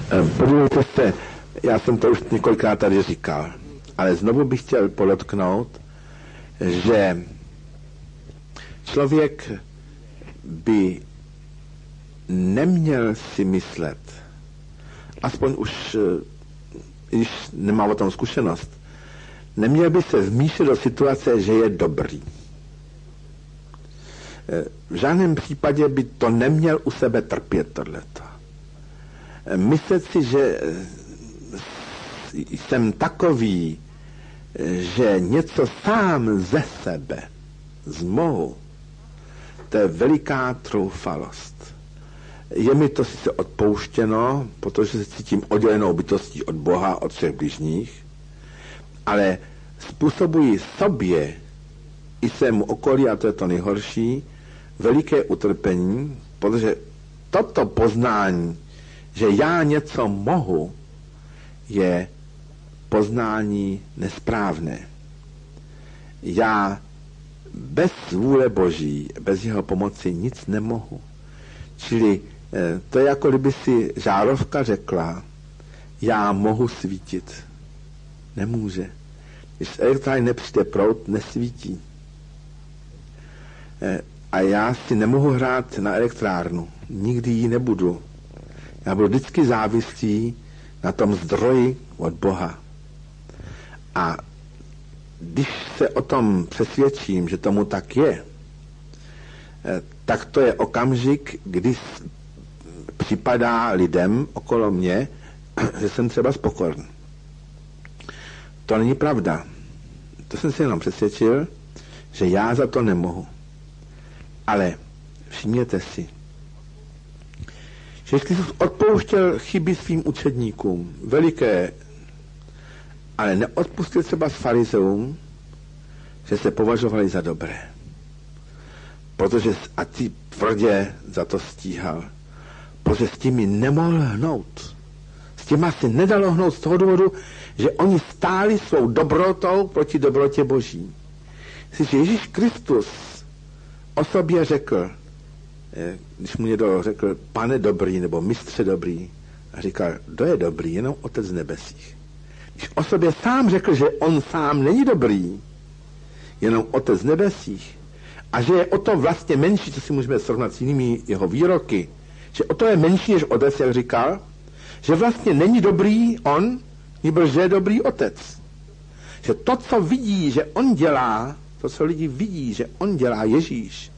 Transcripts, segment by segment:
Podívejte se, já jsem to už několikrát tady říkal, ale znovu bych chtěl podotknout, že člověk by neměl si myslet, aspoň už, když nemá o tom zkušenost, neměl by se vmíšet do situace, že je dobrý. V žádném případě by to neměl u sebe trpět tohleto. Myslet si, že jsem takový, že něco sám ze sebe zmohu, to je veliká troufalost. Je mi to sice odpouštěno, protože se cítím oddělenou bytostí od Boha, od všech bližních, ale způsobuji sobě i svému okolí, a to je to nejhorší, veliké utrpení, protože toto poznání, že já něco mohu, je poznání nesprávné. Já bez vůle Boží, bez jeho pomoci nic nemohu. Čili to je jako kdyby si žárovka řekla, já mohu svítit. Nemůže. Když z elektrárny nepřijde proud, nesvítí. A já si nemohu hrát na elektrárnu. Nikdy ji nebudu. Já budu vždycky závislý na tom zdroji od Boha. A když se o tom přesvědčím, že tomu tak je, tak to je okamžik, kdy připadá lidem okolo mě, že jsem třeba spokorný. To není pravda. To jsem si jenom přesvědčil, že já za to nemohu. Ale všimněte si, že Kristus odpouštěl chyby svým učedníkům, veliké, ale neodpustil třeba s farizeům, že se považovali za dobré. Protože a ty tvrdě za to stíhal. Protože s těmi nemohl hnout. S těma si nedalo hnout z toho důvodu, že oni stáli svou dobrotou proti dobrotě Boží. Když Ježíš Kristus o sobě řekl, když mu někdo řekl, pane dobrý, nebo mistře dobrý, a říkal, kdo je dobrý, jenom Otec z nebesích. Když o sobě sám řekl, že on sám není dobrý, jenom Otec z nebesích, a že je o to vlastně menší, co si můžeme srovnat s jinými jeho výroky, že o to je menší než Otec, jak říkal, že vlastně není dobrý on, nýbrž že je dobrý Otec. Že to, co vidí, že on dělá, to, co lidi vidí, že on dělá Ježíš,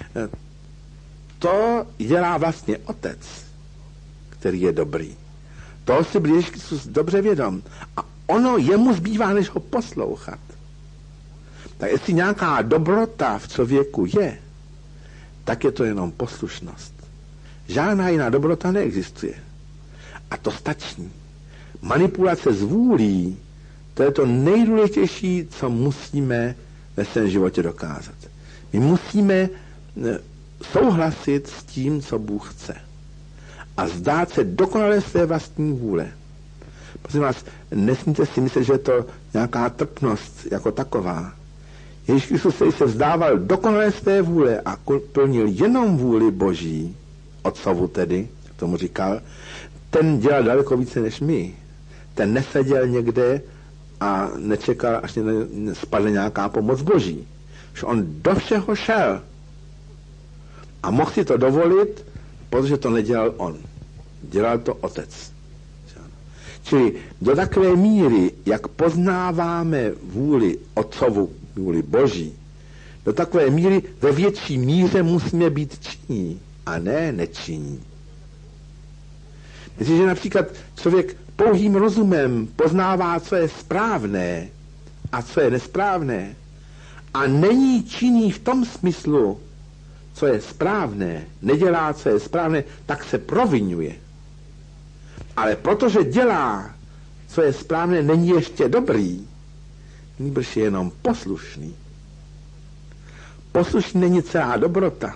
to dělá vlastně Otec, který je dobrý. To si byl Ježíš Kristus dobře vědom. A ono jemu zbývá, než ho poslouchat. Tak jestli nějaká dobrota v člověku je, tak je to jenom poslušnost. Žádná jiná dobrota neexistuje. A to stačí. Manipulace s vůlí, to je to nejdůležitější, co musíme ve svém životě dokázat. My musíme souhlasit s tím, co Bůh chce. A zdát se dokonale své vlastní vůle. Prosím vás, nesmíte si myslet, že je to nějaká trpnost jako taková. Ježíš Kristus se vzdával dokonale své vůle a plnil jenom vůli Boží, Otcovu tedy, jak tomu říkal, ten dělal daleko více než my. Ten neseděl někde a nečekal, až spadne nějaká pomoc Boží. Že on do všeho šel. A mohl si to dovolit, protože to nedělal on. Dělal to Otec. Čili do takové míry, jak poznáváme vůli Otcovu, vůli Boží, do takové míry ve větší míře musíme být činní a ne nečinní. Jestliže například člověk pouhým rozumem poznává, co je správné a co je nesprávné a není činný v tom smyslu, co je správné, nedělá, co je správné, tak se provinuje. Ale protože dělá, co je správné, není ještě dobrý, nýbrž je jenom poslušný. Poslušný není celá dobrota.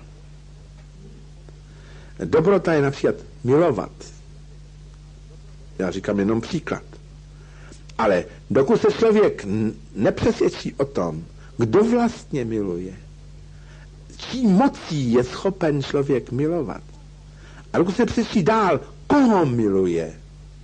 Dobrota je například milovat. Já říkám jenom příklad. Ale dokud se člověk nepřesvědčí o tom, kdo vlastně miluje, čí mocí je schopen člověk milovat, a dokud se přesvědčí dál, koho miluje,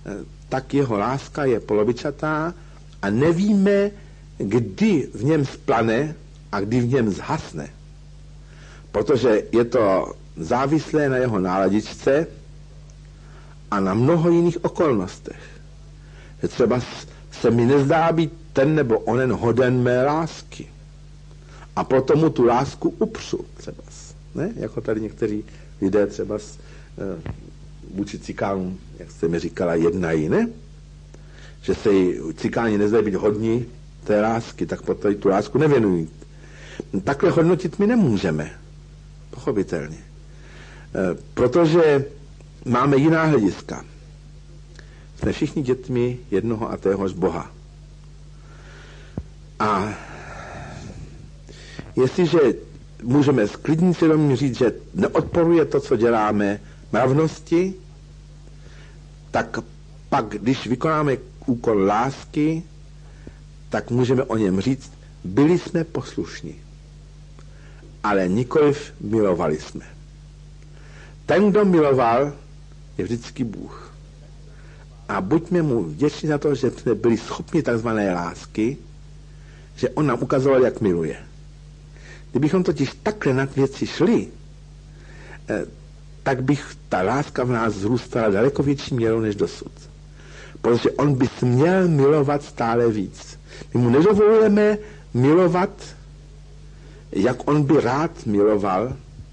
tak jeho láska je polovičatá a nevíme, kdy v něm splane a kdy v něm zhasne. Protože je to závislé na jeho náladičce a na mnoho jiných okolnostech. Že třeba se mi nezdá být ten nebo onen hoden mé lásky. A proto mu tu lásku upřu třeba. Ne? Jako tady někteří lidé třeba vůči cikánům, jak jste mi říkala, jednají, ne? Že se cikáni nezdají být hodní té lásky, tak proto tu lásku nevěnují. Takhle hodnotit my nemůžeme. Pochopitelně. Protože máme jiná hlediska. Jsme všichni dětmi jednoho a téhož Boha. A jestliže můžeme s klidným svědomím říct, že neodporuje to, co děláme, mravnosti, tak pak, když vykonáme úkol lásky, tak můžeme o něm říct, byli jsme poslušní, ale nikoliv milovali jsme. Ten, kdo miloval, je vždycky Bůh. A buďme mu vděční za to, že jsme byli schopni takzvané lásky, že on nám ukazoval, jak miluje. Kdybychom totiž takhle nad věci šli, tak bych ta láska v nás zrůstala daleko větší měrou než dosud. Protože on by směl milovat stále víc. My mu nedovolujeme milovat, jak on by rád miloval.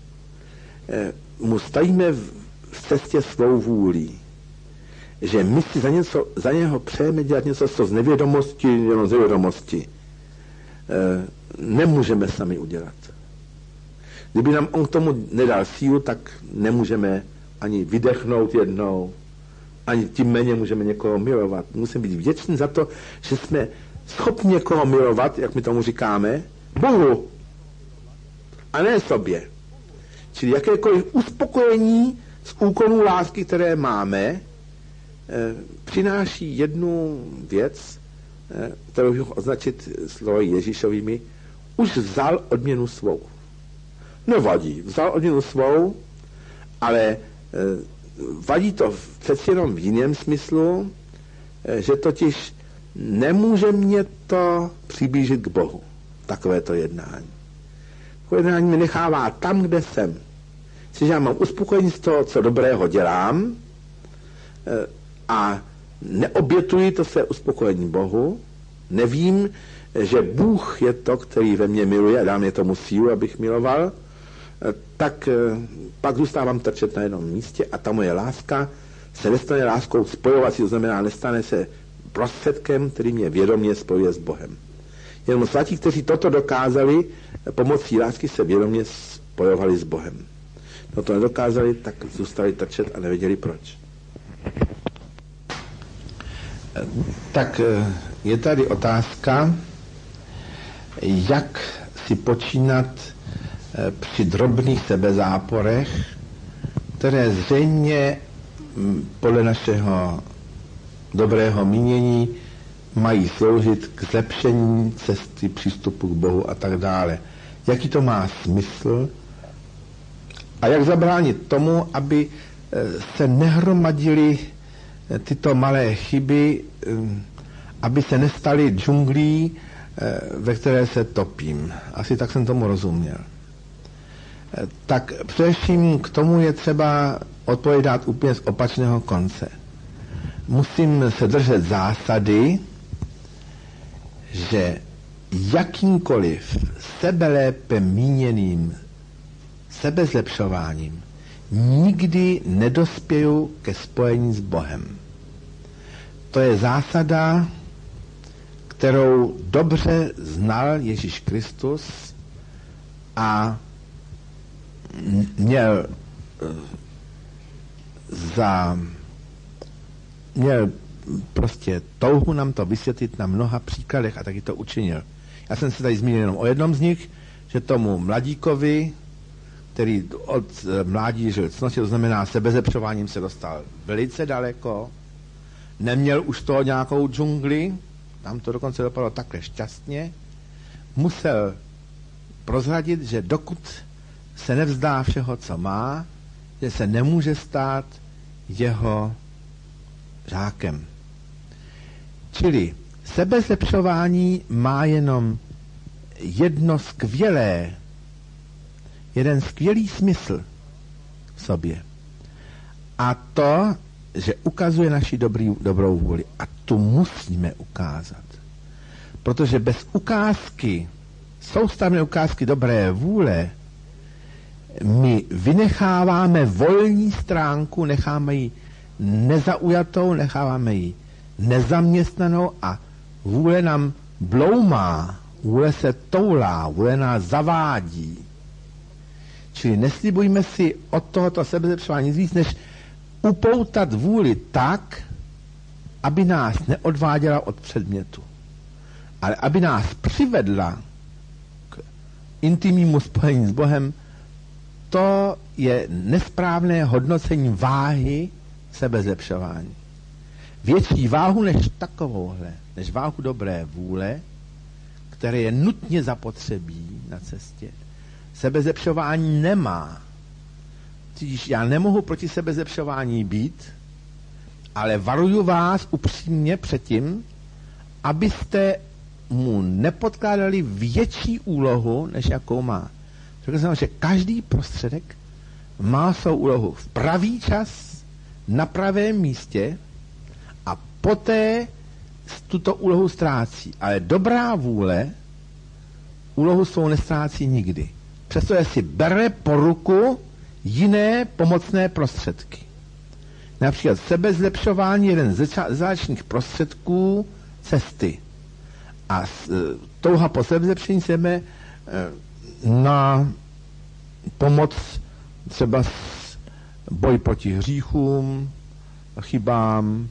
Mu stojíme v cestě svou vůlí. Že my si za něho přejeme dělat něco, co z nevědomosti, jenom z nevědomosti nemůžeme sami udělat. Kdyby nám on k tomu nedal sílu, tak nemůžeme ani vydechnout jednou, ani tím méně můžeme někoho milovat. Musíme být vděční za to, že jsme schopni někoho milovat, jak my tomu říkáme, Bohu, a ne sobě. Čili jakékoliv uspokojení z úkonů lásky, které máme, přináší jednu věc, kterou bych mohl označit slovy Ježíšovými, už vzal odměnu svou. Nevadí, vzal odměnu svou, ale vadí to přeci jenom v jiném smyslu, že totiž nemůže mě to přiblížit k Bohu. Takové to jednání. Takové jednání mě nechává tam, kde jsem. Když já mám uspokojení z toho, co dobrého dělám, a neobětuji to své uspokojení Bohu, nevím, že Bůh je to, který ve mně miluje a dá mě tomu sílu, abych miloval, tak pak zůstávám trčet na jednom místě a ta moje láska se nestane láskou spojovací, to znamená, nestane se prostředkem, který mě vědomě spojuje s Bohem. Jenom svatí, kteří toto dokázali, pomocí lásky se vědomě spojovali s Bohem. No to nedokázali, tak zůstali trčet a nevěděli proč. Tak je tady otázka, jak si počínat při drobných sebezáporech, které zřejmě podle našeho dobrého mínění mají sloužit k zlepšení cesty přístupu k Bohu a tak dále. Jaký to má smysl a jak zabránit tomu, aby se nehromadily tyto malé chyby, aby se nestaly džunglí, ve které se topím. Asi tak jsem tomu rozuměl. Tak především k tomu je třeba odpovědat úplně z opačného konce. Musím se držet zásady, že jakýmkoliv sebelépe míněným sebezlepšováním nikdy nedospěju ke spojení s Bohem. To je zásada, kterou dobře znal Ježíš Kristus a měl prostě touhu nám to vysvětlit na mnoha příkladech a taky to učinil. Já jsem se tady zmínil jenom o jednom z nich, že tomu mladíkovi, který od mládí žil cnostě, to znamená sebezlepšováním se dostal velice daleko, neměl už toho nějakou džungli, tam to dokonce dopadlo takhle šťastně, musel prozradit, že dokud se nevzdá všeho, co má, že se nemůže stát jeho žákem. Čili sebezlepšování má jenom jeden skvělý smysl v sobě. A to, že ukazuje naši dobrou vůli. A tu musíme ukázat. Protože bez ukázky, soustavné ukázky dobré vůle, my vynecháváme volní stránku, necháme ji nezaujatou, necháváme ji nezaměstnanou a vůle nám bloumá, vůle se toulá, vůle nás zavádí. Čili neslibujme si od tohoto sebezlepšování nic víc, než upoutat vůli tak, aby nás neodváděla od předmětu, ale aby nás přivedla k intimnímu spojení s Bohem. To je nesprávné hodnocení váhy sebezlepšování. Větší váhu než takovouhle, než váhu dobré vůle, které je nutně zapotřebí na cestě, sebezlepšování nemá. Tudíž já nemohu proti sebezlepšování být, ale varuju vás upřímně před tím, abyste mu nepodkládali větší úlohu, než jakou má. Řekl jsem, že každý prostředek má svou úlohu v pravý čas, na pravém místě a poté tuto úlohu ztrácí. Ale dobrá vůle úlohu svou nestrácí nikdy. Přestože si bere po ruku jiné pomocné prostředky. Například sebezlepšování je jeden z záčních prostředků cesty. A touha po sebezlepšení sebe na pomoc třeba boj proti hříchům, chybám,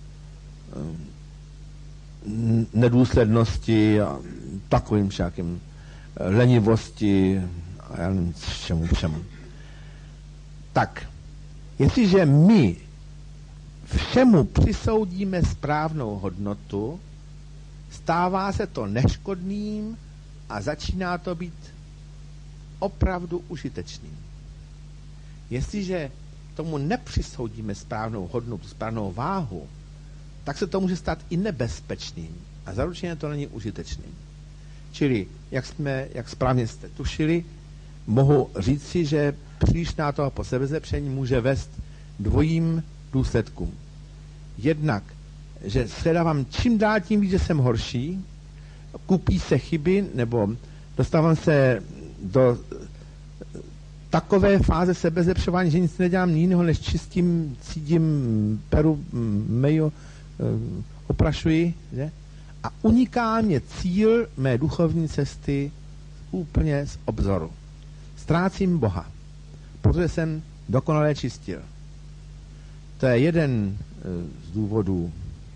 nedůslednosti a takovým všakým lenivosti a já nevím čemu. Tak, jestliže my všemu přisoudíme správnou hodnotu, stává se to neškodným a začíná to být opravdu užitečným. Jestliže tomu nepřisoudíme správnou hodnotu, správnou váhu, tak se to může stát i nebezpečným a zaručeně to není užitečným. Čili, jak správně jste tušili, mohu říci, že přílišná toho po sebezlepšení může vést dvojím důsledkům. Jednak, že shledávám čím dál tím víc, že jsem horší, kupí se chyby, nebo dostávám se do takové fáze sebezlepšování, že nic nedělám jiného, než čistím, cídím, peru, meju, oprašuji, že? A uniká mě cíl mé duchovní cesty úplně z obzoru. Ztrácím Boha, protože jsem dokonale čistil. To je jeden z důvodů.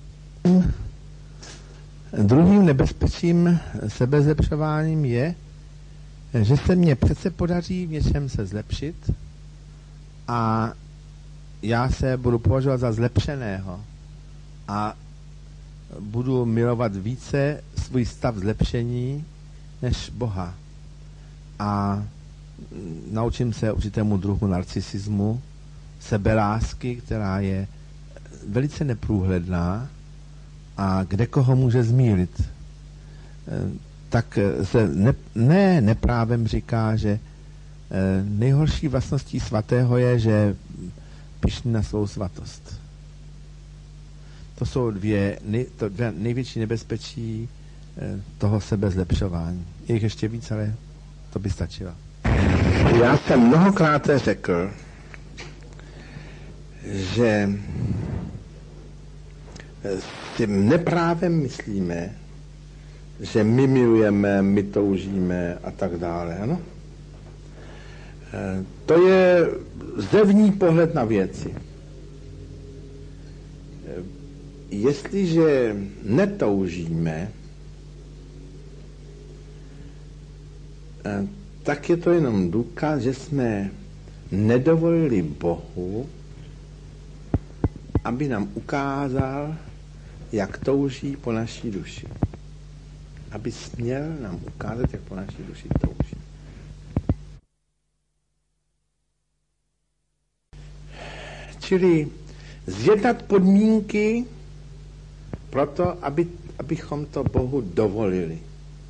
Druhým nebezpečím sebezlepšováním je, že se mně přece podaří v něčem se zlepšit a já se budu považovat za zlepšeného a budu milovat více svůj stav zlepšení než Boha. A naučím se určitému druhu narcisismu, sebelásky, která je velice neprůhledná a kde koho může zmýlit. Tak se neprávem říká, že nejhorší vlastností svatého je, že pyšný na svou svatost. To jsou dvě největší nebezpečí toho sebezlepšování. Je jich ještě víc, ale to by stačilo. Já jsem mnohokrát řekl, že si neprávem myslíme, že my milujeme, my toužíme a tak dále. Ano? To je zevní pohled na věci. Jestliže netoužíme, tak je to jenom důkaz, že jsme nedovolili Bohu, aby nám ukázal, jak touží po naší duši. Aby směl nám ukázat, jak po naší duši touží. Čili zjednat podmínky proto, abychom to Bohu dovolili.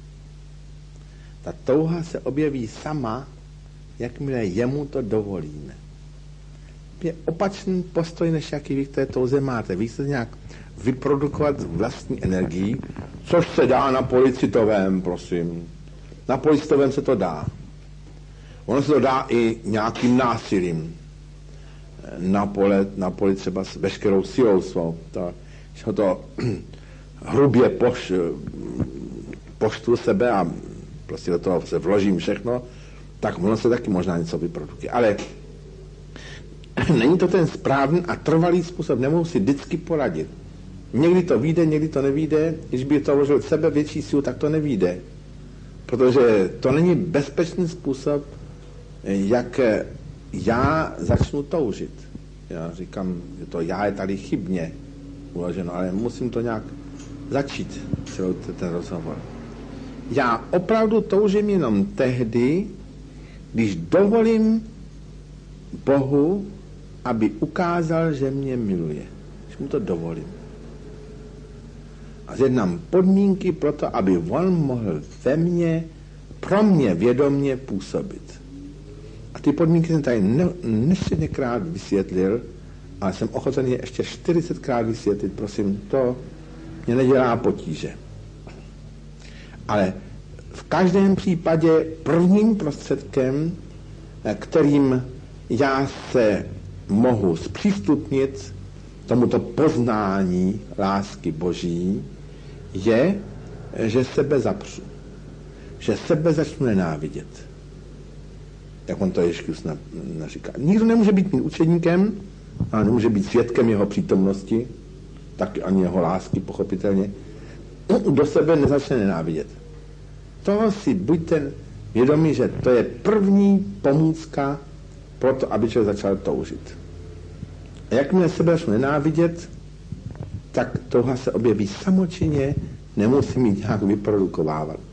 Ta touha se objeví sama, jakmile jemu to dovolíme. Je opačný postoj, než jaký vy k té touze máte. Vy chcete nějak vyprodukovat vlastní energii, což se dá na policitovém, prosím. Na policitovém se to dá. Ono se to dá i nějakým násilím. Na poli třeba s veškerou silou svou. Když ho to hrubě poštvu sebe a prostě do toho se vložím všechno, tak ono se taky možná něco vyprodukuje. Ale není to ten správný a trvalý způsob. Nemohu si vždycky poradit. Někdy to vyjde, někdy to nevyjde. Když by to vložil sebe větší sílu, tak to nevyjde. Protože to není bezpečný způsob, jak já začnu toužit. Já říkám, že to já je tady chybně uloženo, ale musím to nějak začít, celý ten rozhovor. Já opravdu toužím jenom tehdy, když dovolím Bohu, aby ukázal, že mě miluje. Když mu to dovolím. A zjednám podmínky pro to, aby on mohl ve mně, pro mě vědomně působit. A ty podmínky jsem tady nesčetněkrát vysvětlil, ale jsem ochoten je ještě 40krát vysvětlit. Prosím, to mě nedělá potíže. Ale v každém případě prvním prostředkem, kterým já se mohu zpřístupnit tomuto poznání lásky Boží, je, že sebe zapřu. Že sebe začnu nenávidět. Jak on to Ježíš říká. Nikdo nemůže být mým učedníkem, ale nemůže být svědkem jeho přítomnosti, tak ani jeho lásky, pochopitelně. Do sebe nezačne nenávidět. Toho si buďte vědomí, že to je první pomůcka pro to, aby člověk začal toužit. A jakmile sebe začnu nenávidět, tak touha se objeví samočinně, nemusí mít nějak vyprodukovávat.